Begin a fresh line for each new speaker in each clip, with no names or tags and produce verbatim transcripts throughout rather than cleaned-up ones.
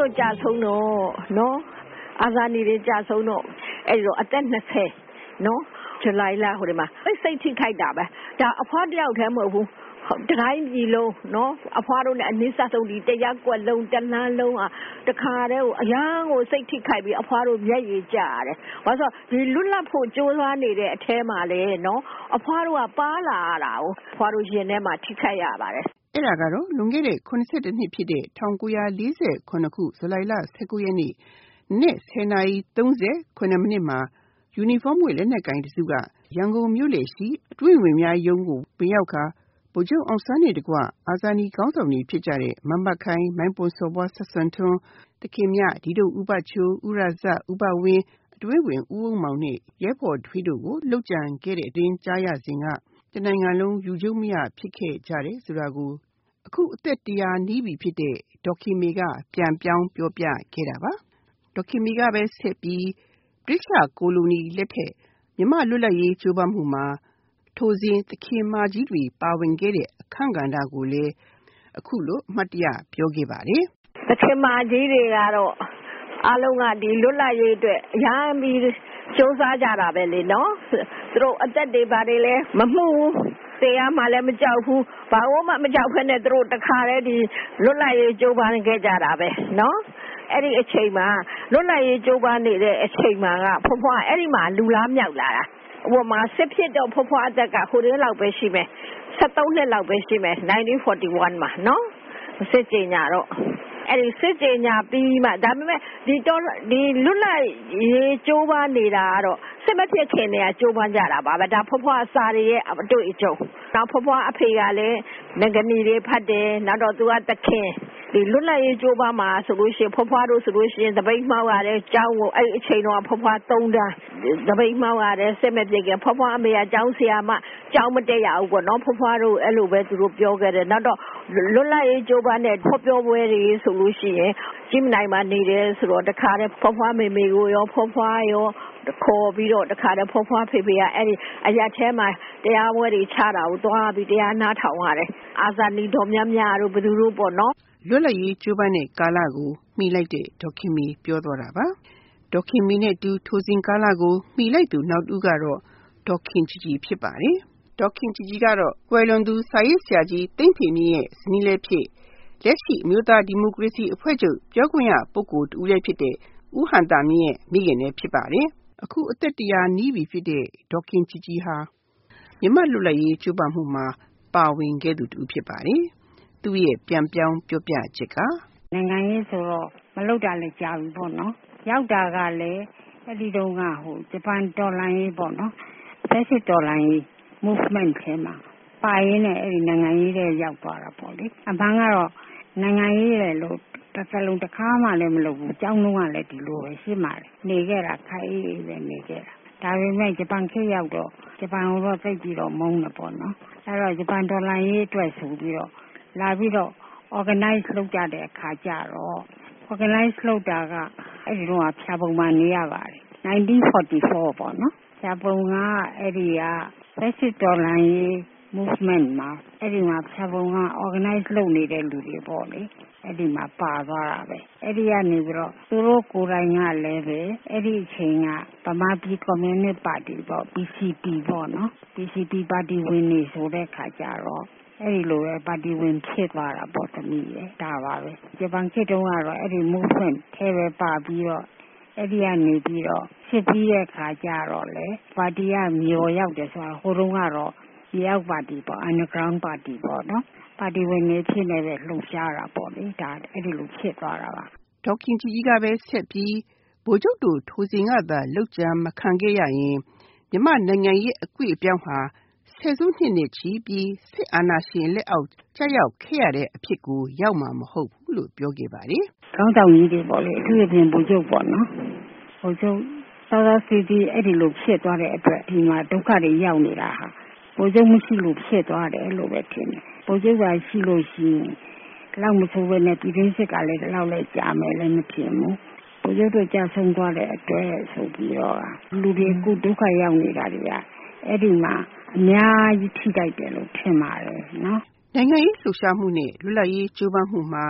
တို့ကြာဆုံးတော့နော်အာဇာနည်တွေကြာဆုံးတော့အဲ့တော့အသက်နှစ်ဆယ်နော်ဇူလိုင်လဟိုဒီမှာစိတ်ထိခိုက်တာပဲဒါအဖွားတယောက်တည်းမဟုတ်ဘူးတတိုင်းပြည်လုံးနော်အဖွားတို့နဲ့အနည်းဆက်ဆုံးဒီတရက်ကွက်လုံးတလန်းလုံးอ่ะတခါတည်းကိုအရန်ကိုစိတ်ထိခိုက်ပြီးအဖွားတို့မျက်ရည်ကျရတယ်ဘာလို့ဆိုဒီလွတ်လပ်ဖို့ကြိုးစားနေတဲ့အထဲမှာလေနော်အဖွားတို့ကပါလာရတာကိုအဖွားတို့ရင်ထဲမှာထိခိုက်ရပါတယ်
အဲ့ဒါကတော့လွန်ခဲ့တဲ့ခုနှစ်နှစ်ဖြစ်တဲ့၁၉၄ခုဇူလိုင်လ၁၉ရက်နေ့နေ့ဆယ်နာရီ၃၉မိနစ်မှာယူနီဖောင်းဝတ်လက်နက်ကင်တစုကရန်ကုန်မြို့လေရှိအတွင်းဝင်များရုံးကိုဝင်ရောက်ခါဗိုလ်ချုပ်အောင်ဆန်းနေတကွအာဇာနည်ခေါင်းဆောင်တွေဖြစ်ကြတဲ့မမတ်ခိုင်မိုင်းပွန်စော်ဘွားဆက်ဆွန်ထွန်းတခင်မြဒီတို့ဥပချိုးဥရဇဥပဝင်းအတွင်းဝင်ဦးဝင်းမောင်နဲ့ရဲဘော်ထွေးတို့ကိုလှုပ်ကြံခဲ့တဲ့အတွင်းကြားရစဉ်ကတနိုင်ငံလုံးယူကျုံမရဖြစ်ခဲ့ကြတယ်ဆိုတာကိုအခုအသက်တရာနီးပြီဖြစ်တဲ့ဒေါက်ခင်မေကပြန်ပြောင်းပြောပြခဲ့တာပါဒေါက်ခင်မေကပဲဆက်ပြီးဗြိတိရှကိုလိုနီလက်ထက်မြန်မာလွတ်လပ်ရေးကြိုးပမ်းမှုမှာထိုစဉ်သခင်မကြီးတွေပါဝင်ခဲ့တဲ့အခန့်ကဏ္ဍကိုလည်းအခုလိုအမှတ်တရပြောခဲ့ပါတယ်
သခင်မကြီးတွေကတော့အားလုံးကဒီလွတ်လပ်ရေးအတွက်အများကြီးစူးစမ်းကြတာပဲလေနော်သူတို့အသက်တွေပါတယ်လဲမမှုဘူးတရားမှလည်းမကြောက်ဘူးဘာလို့မှမကြောက်ဖ ೇನೆ သူတို့တခါတည်းဒီလွတ်လပ်ရေးကြိုးပမ်းခဲ့ကြတာပဲနော်အဲ့ဒီအချိန်မှာလွတ်လပ်ရေးကြိုးပမ်းနေတဲ့အချိန်မှာကဖွားဖွားအဲ့ဒီမှာလူလားမြောက်လာတာဟိုမှာစစ်ဖြစ်တော့ဖွားဖွားအသက်ကဟိုတည်းလောက်ပဲရှိမယ်၁၃နှစ်လောက်ပဲရှိမယ်၁၉၄၁မှာနော်စစ်ကြေညာတော့အဲ့ဒီစစ်ကြေညာပြီးမှဒါပေမဲ့ဒီတော့ဒီလွတ်လပ်ရေးကြိုးပမ်းနေတာကတော့စစ်မဖြစ်ခင်တည်းကကြိုးပမ်းကြတာပါပဲဒါဖွားဖွားအစာတွေရဲ့အတွေ့အကြုံနောက်ဖွားဖွားအဖေကလည်းငကနီတွေဖတ်တယ်နောက်တော့သူကတခင်ဒီလွတ်လပ်ရေးကြိုးပမ်းမှာဆိုလို့ရှိရင်ဖွားဖွားတို့ဆိုလို့ရှိရင်တပိတ်မှောက်ရတယ်ကျောင်းကိုအဲ့အချိန်တော့ဖွားဖွားသုံးတန်းတပိတ်မှောက်ရတယ်စစ်မဖြစ်ခင်ဖွားဖွားအမေကကျောင်းဆရာမကျောင်းမတက်ရဘူးပေါ့နော်ဖွားဖွားတို့အဲ့လိုပဲသူတို့ပြောခဲ့တယ်နောက်တော့လွတ်လပ်ရေးကြိုးပမ်းတဲ့ဖော်ပြောပွဲတွေဆိုလို့ရှိရင်ကြီးမနိုင်မှာနေတယ်ဆိုတော့တခါတည်းဖွားဖွားမေမေကိုရောဖွားဖွားရောခေါ်ပြီးတော့တခါတည်းဖွားဖွားဖေဖေကအဲ့ဒီအရာထဲမှာတရားပွဲတွေချတာကိုသွားပြီးတရားနားထောင်ရတယ်အာဇာနည်တော်များများတို့ဘယ်သူတို့ပေါ့နော်
လွတ်လပ်ရေးကြိုးပမ်းတဲ့ကာလကိုမှီလိုက်တဲ့ဒေါက်ခင်မီပြောသွားတာပါဒေါက်ခင်မီနဲ့တူထိုစဉ်ကာလကိုမှီလိုက်သူနောက်တစ်ဦးကတော့ဒေါက်ခင်ကြီးကြီးဖြစ်ပါတယ်ဒေါက်ခင်ကြီးကြီးကတော့ကွယ်လွန်သူစာရေးဆရာကြီးသိမ့်ဖေမြင့်ရဲ့ဇနီးလည်းဖြစ်လက်ရှိအမျိုးသားဒီမိုကရေစီအဖွဲ့ချုပ်ပြောခွင့်ရပုဂ္ဂိုလ်တူလည်းဖြစ်တဲ့ဦးဟန်တာမြင့်ရဲ့မိခင်လည်းဖြစ်ပါတယ်အခုအသက်တရာနီးပြီဖြစ်တဲ့ဒေါက်ခင်ကြီးကြီးဟာမြန်မာလွတ်လပ်ရေးကြိုးပမ်းမှုမှာပါဝင်ခဲ့သူတူဖြစ်ပါတယ်သူရဲ့ပြန်ပြောင်းပြောပြချက်က
နိုင်ငံရေးဆိုတော့မလုပ်တာလည်းကြာပြီပေါ့နော်ရောက်တာကလည်းအဲ့ဒီတုန်းကဟိုဂျပန်တော်လိုင်းရေးပေါ့နော်ဖက်စစ်တော်လိုင်းရေး movement ထဲမှာပါရင်းနဲ့အဲ့ဒီနိုင်ငံရေးတွေရောက်သွားတာပေါ့လေအမှန်ကတော့နိုင်ငံရေးလေလို့တစ်စလုံးတစ်ခါမှလည်းမလုပ်ဘူးကြောင်းလုံးကလည်းဒီလိုပဲရှိမှတယ်နေခဲ့တာခိုင်အေးအေးပဲနေခဲ့တာဒါပေမဲ့ဂျပန်ခေတ်ရောက်တော့ဂျပန်ကိုတော့သိပြီးတော့မုန်းတယ်ပေါ့နော်အဲ့တော့ဂျပန်တော်လိုင်းရေးအတွက်ဆိုပြီးတော့လာပြီးတော့ organize လုပ်ကြတဲ့အခါကျတော့ organize လုပ်တာကအဲ့ဒီတော့ဖြာပုံမှန်နေရပါတယ်၁၉၄၄ပေါ့နော်ဖြာပုံကအဲ့ဒီက basic တော်လိုင်းရေး movement မှာအဲ့ဒီမှာဖြာပုံက organize လုပ်နေတဲ့လူတွေပေါ့လေအဲ့ဒီမှာပါသွားတာပဲအဲ့ဒီကနေပြီးတော့သူတို့ကိုယ်တိုင်ကလည်းပဲအဲ့ဒီအချိန်ကဗမာပြည်ကွန်မြူနစ်ပါတီပေါ့ P C P ပေါ့နော် P C P ပါတီဝင်နေဆိုတဲ့ခါကျတော့အဲ့ဒီလိုပဲပါတီဝင်ဖြစ်သွားတာပေါ့သမီးရဲ့ဒါပါပဲဂျပန်ခေတ်တုန်းကတော့အဲ့ဒီ movement ထဲပဲပါပြီးတော့အဲ့ဒီကနေပြီးတော့ဖြစ်ပြီးတဲ့ခါကျတော့လေပါတီကမြော်ရောက်တယ်ဆိုတာဟိုတုန်းကတော့ဒီရောက်ပါတီပေါ့ underground ပါတီပေါ့နော်ပါတီဝင်နေဖြစ်နေပဲလှုပ်ရှားတာပေါ့လေဒါအဲ့ဒီလိုဖြစ်သွားတာပါ
ဒေါက်ခင်ကြီးကြီးကပဲဆက်ပြီးဗိုလ်ချုပ်တို့ထိုစဉ်ကသာလှုပ်ကြံမခံခဲ့ရရင်မြန်မာနိုင်ငံရဲ့အကွေ့အပြောင်းဟာဆယ်စုနှစ်နဲ့ချီပြီးစစ်အာဏာရှင်လက်အောက်ကျရောက်ခဲ့ရတဲ့အဖြစ်ကိုရောက်မှာမဟုတ်ဘူးလို့ပြောခဲ့ပါတယ်
။ကောင်းဆောင်ကြီးတွေပေါ့လေအထူးအပြင်ဗိုလ်ချုပ်ပေါ့နော်။ဗိုလ်ချုပ်သောသောစီတီအဲ့ဒီလိုဖြစ်သွားတဲ့အတွက်ဒီမှာဒုက္ခတွေရောက်နေတာဟာဗိုလ်ချုပ်မရှိလို့ဖြစ်သွားတယ်လို့ပဲထင်တယ်။ဗိုလ်ချုပ်ကရှိလို့ရှိရင်လောက်မဆိုးပဲနဲ့ပြည်တွင်းစစ်ကလည်းလောက်လဲကြာမယ်လည်းမဖြစ်ဘူး။ဗိုလ်ချုပ်တို့ကြာဆုံးသွားတဲ့အတွက်ဆိုပြီးတော့လူတွေကုဒုက္ခရောက်နေတာတွေကအဲ့ဒီမှာအများကြီးထိတိုက်တယ်လို့ထင်ပါတယ်နော်
နိုင်ငံရေးလှုပ်ရှားမှုနဲ့လွတ်လပ်ရေးကြိုးပမ်းမှုမှာ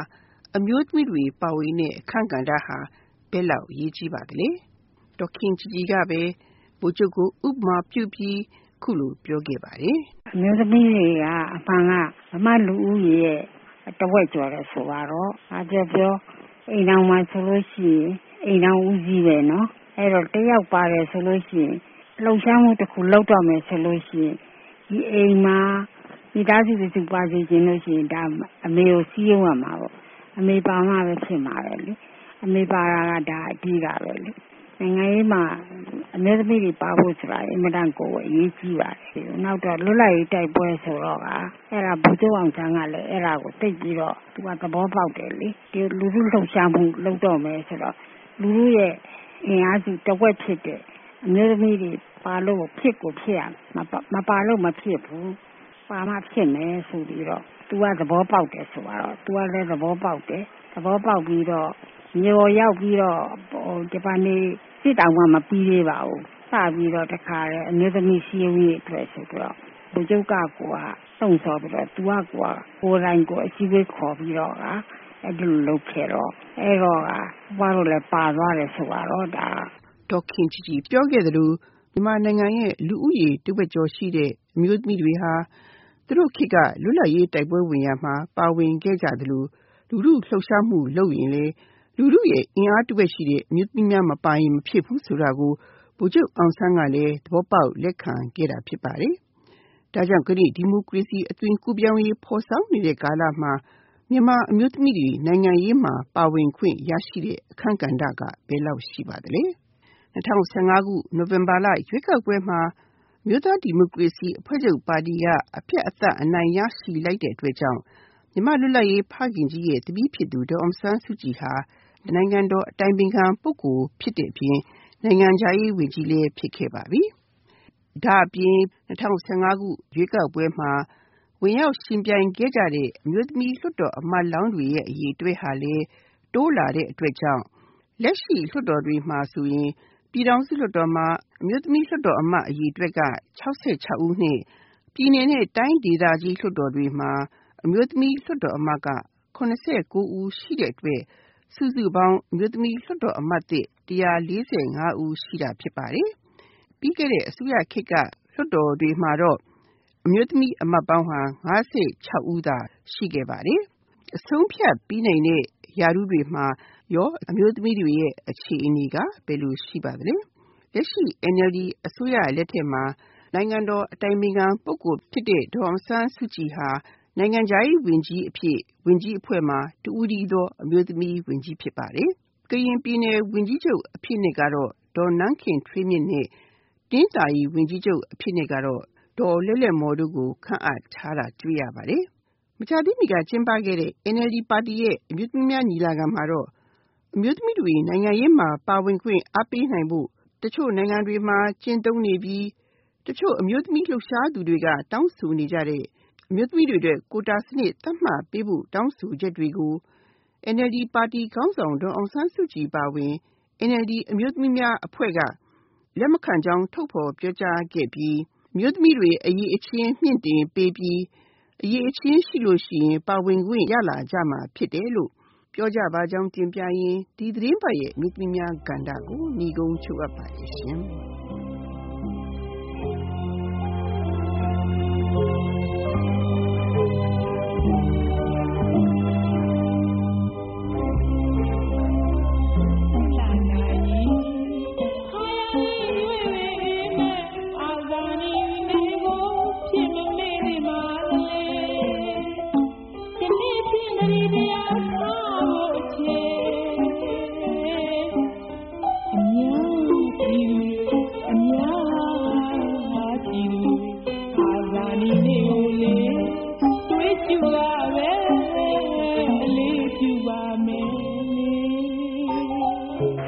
အမျိုးသမီးတွေပါဝင်တဲ့အခန်းကဏ္ဍဟာဘယ်လောက်အရေးကြီးပါသလဲ။ဒေါ်ခင်ကြည်ကြည်ကပဲဗိုလ်ချုပ်ကိုဥပမာပြုပြီးခုလိုပြောခဲ့ပါတယ်။
အမျိုးသမီးတွေကအမှန်ကဗမာလူဦးရေရဲ့တဝက်ကျော်တယ်ဆိုတော့အားပြောပြောအိမ်တော်မှာဆိုလို့ရှိရင်အိမ်တော်ဦးကြီးပဲနော်အဲ့တော့တယောက်ပါတယ်ဆိုလို့ရှိရင်လှုပ်ရှားမှုတစ်ခုလုပ်တော့မယ်ဆိုလို့ရှိရင်ဒီအိမ်မှာမိသားစုစုပါစီခြင်းလို့ရှိရင်ဒါအမေကိုစီးရုံးရမှာပေါ့အမေပါမှပဲဖြစ်မှာပဲလေအမေပါတာကဒါအကြီးတာပဲလေနိုင်ငံရေးမှာအမျိုးသမီးတွေပါဖို့ဆိုတာအင်မတန်ကိုအရေးကြီးပါတယ်နောက်တော့လွတ်လပ်ရေးတိုက်ပွဲဆိုတော့ကအဲ့ဒါဗိုလ်ချုပ်အောင်ဆန်းကလည်းအဲ့ဒါကိုသိပြီးတော့သူကသဘောပေါက်တယ်လေဒီလူလူလှုပ်ရှားမှုလုပ်တော့မယ်ဆိုတော့လူလူရဲ့အင်အားစုတဝက်ဖြစ်တဲ့အမျိုးသမီးတွေပါလို့ဖြစ်ကိုဖြစ်ရမပါလို့မဖြစ်ဘူးပါမှဖြစ်မယ်ဆိုပြီးတော့သူကသဘောပေါက်တယ်ဆိုတော့သူကလည်းသဘောပေါက်တယ်သဘောပေါက်ပြီးတော့မျိုးရောက်ပြီးတော့ဂျပန်နေစစ်တောင်မှမပြီးသေးပါဘူးစပြီးတော့တခါလေအမျိုးသမီးစီးရုံးရေးအတွက်ဆိုတော့ဗိုလ်ချုပ်ကကိုကတုံ့ဆော်ပြီးတော့သူကကိုကကိုယ်တိုင်ကိုအစည်းအဝေးခေါ်ပြီးတော့ကအဲ့ဒီလိုလုပ်ခဲ့တော့အဲ့တော့ကဘာလို့လဲပါသွားတယ်ဆိုတော့ဒါ
ဒေါ်ခင်ကြည်ကြည်ပြောခဲ့သလိုမြန်မာနိုင်ငံရဲ့လူဦးရေတဝက်ကျော်ရှိတဲ့အမျိုးသမီးတွေဟာသူတို့ခေတ်ကလွတ်လပ်ရေးတိုက်ပွဲဝင်ရမှာပါဝင်ခဲ့ကြသလိုလူလူလှုပ်ရှားမှုလုပ်ရင်လေလူလူရဲ့အင်အားတဝက်ရှိတဲ့အမျိုးသမီးများမပါရင်မဖြစ်ဘူးဆိုတာကိုဗိုလ်ချုပ်အောင်ဆန်းကလည်းသဘောပေါက်လက်ခံခဲ့တာဖြစ်ပါတယ်။ဒါကြောင့်ကနေ့ဒီမိုကရေစီအသွင်ကူးပြောင်းရေးဖော်ဆောင်နေတဲ့ကာလမှာမြန်မာအမျိုးသမီးတွေနိုင်ငံရေးမှာပါဝင်ခွင့်ရရှိတဲ့အခန်းကဏ္ဍကဘယ်လောက်ရှိပါသလဲ။၂၀၁၅ခုနိုဝင်ဘာလရွေးကောက်ပွဲမှာမြို့သားဒီမိုကရေစီအဖွဲ့ချုပ်ပါတီကအပြတ်အသတ်အနိုင်ရရှိလိုက်တဲ့အတွက်ကြောင့်မြန်မာလွတ်လပ်ရေးဖခင်ကြီးရဲ့တပည့်ဖြစ်သူဒေါ်အောင်ဆန်းစုကြည်ဟာနိုင်ငံတော်အတိုင်ပင်ခံပုဂ္ဂိုလ်ဖြစ်တဲ့အပြင်နိုင်ငံခြားရေးဝန်ကြီးလည်းဖြစ်ခဲ့ပါပြီ။ဒါအပြင်၂၀၁၅ခုရွေးကောက်ပွဲမှာဝင်ရောက်ရှင်ပြိုင်ခဲ့ကြတဲ့အမျိုးသမီးလွှတ်တော်အမတ်လောင်းတွေရဲ့အရေးအတွက်ဟာလည်းတိုးလာတဲ့အတွက်ကြောင့်လက်ရှိလွှတ်တော်တွေမှာဆိုရင်ပြည်ထောင်စုလွှတ်တော်မှာအမျိုးသမီးလွှတ်တော်အမတ်အရေးအတွက်က၆၆ဦးနဲ့ပြည်နယ်နဲ့တိုင်းဒေသကြီးလွှတ်တော်တွေမှာအမျိုးသမီးလွှတ်တော်အမတ်က၇၉ဦးရှိတဲ့အတွက်စုစုပေါင်းအမျိုးသမီးလွှတ်တော်အမတ်သစ်၁၄၅ဦးရှိတာဖြစ်ပါတယ်။ပြီးခဲ့တဲ့အစိုးရခေတ်ကလွှတ်တော်တွေမှာတော့အမျိုးသမီးအမတ်ပေါင်းဟာ၅၆ဦးသာရှိခဲ့ပါတယ်။အဆုံးဖြတ်ပြီးနိုင်တဲ့ရာထူးတွေမှာရောအမျိုးသမီးတွေရဲ့အခြေအနေကဘယ်လိုရှိပါသလဲ။လက်ရှိ N L D အစိုးရလက်ထက်မှာနိုင်ငံတော်အတိုင်ပင်ခံပုဂ္ဂိုလ်ဖြစ်တဲ့ဒေါ်အောင်ဆန်းစုကြည်ဟာနိုင်ငံခြားရေးဝန်ကြီးအဖြစ်ဝန်ကြီးအဖွဲ့မှာတဦးတည်းသောအမျိုးသမီးဝန်ကြီးဖြစ်ပါတယ်။ကရင်ပြည်နယ်ဝန်ကြီးချုပ်အဖြစ်နဲ့ကတော့ဒေါ်နန်းခင်ထွေးမြင့်နဲ့တင်းသာရီဝန်ကြီးချုပ်အဖြစ်နဲ့ကတော့ဒေါ်လဲ့လဲ့မော်တို့ကိုခန့်အပ်ထားတာတွေ့ရပါတယ်။မကြာသေးမီကကျင်းပခဲ့တဲ့ N L D ပါတီရဲ့အမျိုးသမီးများညီလာခံမှာတော့အမျိုးသမီးတွေနိုင်ငံရေးမှာပါဝင်ခွင့်အားပေးနိုင်ဖို့တချို့နိုင်ငံတွေမှာကျင့်သုံးနေပြီးတချို့အမျိုးသမီးလှုပ်ရှားသူတွေကတောင်းဆိုနေကြတဲ့အမျိုးသမီးတွေအတွက်ကိုတာစနစ်သတ်မှတ်ပေးဖို့တောင်းဆိုချက်တွေကို N L D ပါတီခေါင်းဆောင်ဒေါ်အောင်ဆန်းစုကြည်ပါဝင် N L D အမျိုးသမီးများအဖွဲ့ကလက်မခံကြောင်းထုတ်ဖော်ပြောကြားခဲ့ပြီးအမျိုးသမီးတွေအရေးအချင်းမြင့်တင်ပေးပြီးအရေးအချင်းရှိလို့ရှိရင်ပါဝင်ခွင့်ရလာကြမှာဖြစ်တယ်လို့ပြောကြပါကြောင်းတင်ပြရင်းဒီသတင်းပတ်ရဲ့အမျိုးသမီးများကဏ္ဍကိုညီကုန်းချုပ်အပ်ပါတယ်ရှင်။